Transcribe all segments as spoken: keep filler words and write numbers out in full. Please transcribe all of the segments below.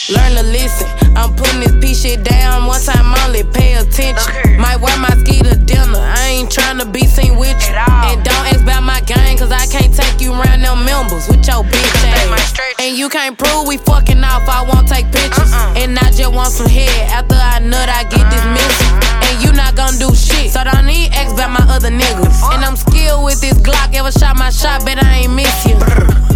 Learn to listen. I'm putting this piece shit down. One time only, pay attention. Might wear my ski to dinner. I ain't tryna be seen with you. And don't ask about my gang, cause I can't take you around them members with your bitch ass. And you can't prove we fucking off, I won't take pictures. And I just want some head. After I nut, I get dismissed. And you not gon' do shit, so don't need X about my other niggas. And I'm skilled with this Glock. Ever shot my shot, bet I ain't miss you.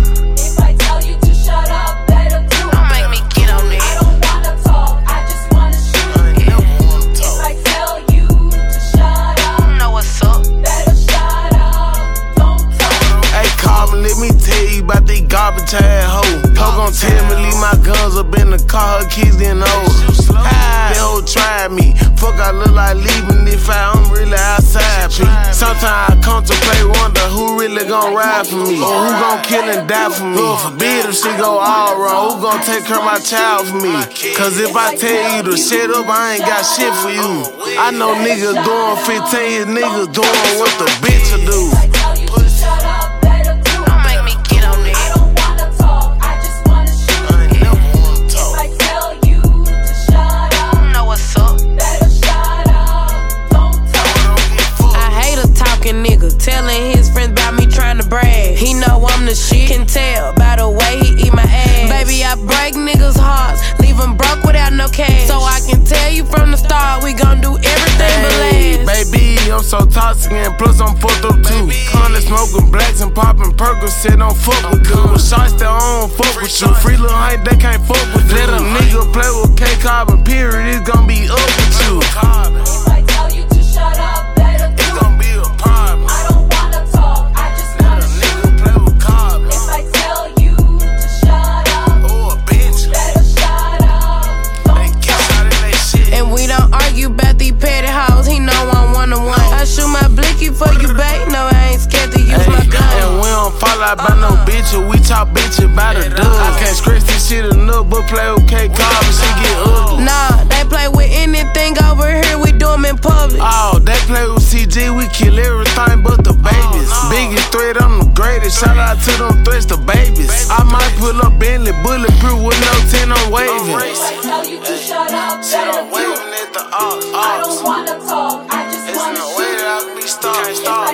If I tell you to shut up, better do it. Don't make me get on it. I don't wanna talk, I just wanna shoot it. If I tell you to shut up, Know what's up. better shut up, don't talk. Hey, call me, let me tell you about these garbage ass hoes. Ho gon' tell me leave my guns up in the car, her kids getting older. That hoe tried me, fuck I look like leaving if I am really outside, P. Sometimes I contemplate, wonder who really gon' ride for me, or who gon' kill and die for me. Lord forbid if she go all wrong, who gon' take care of my child for me? Cause if I tell you to shut up, I ain't got shit for you. I know niggas doing fifteen, his niggas doing what the bitch will do. If I tell you to shut up, better do it. Don't make me get on it. I don't wanna talk, I just wanna shoot it. If I tell you to shut up, Know what's up. better shut up, don't talk. I hate a talking nigga, telling his friends about me trying to brag. He know I'm the shit, can tell by the way he eat my ass. Baby, I break niggas' hearts, leave them broke without no cash. So I can tell you from the start, we gon' do everything but Hey, last. baby, I'm so toxic and plus I'm fucked up too. Conley smoking blacks and popping Percocet, don't fuck with you. With shots that I don't fuck with you. Free little hype, they can't fuck with you. Let a nigga play with K Carbon, period, it's gon' be up with you. If I tell you to shut up, better do It's it. gon' be a problem. I don't wanna talk, I just Let wanna a shoot nigga play with Carbon. If I tell you to shut up, Or a bitch, better shut up, they don't get talk. shot in they shit. And we don't argue about these petty hoes, he know I'm one on one. I shoot my blicky for you, babe, no I ain't scared to use my And gun. we don't fall out by no bitch, or we talk bitch about a dub. I can't scratch this shit enough, but play with K Carbon, she get ugly. Nah, they play with anything over here, we do them in public. Oh, they play with C G, we kill everything but the babies. Biggest threat, I'm the greatest. Shout out to them threats, the babies. I might pull up Bentley, bulletproof with no ten, I'm waving. If I tell you to shut up, Shit, better I'm do waving it. at the ox. I don't wanna talk, I just It's wanna no way shoot that I can be stopped. If I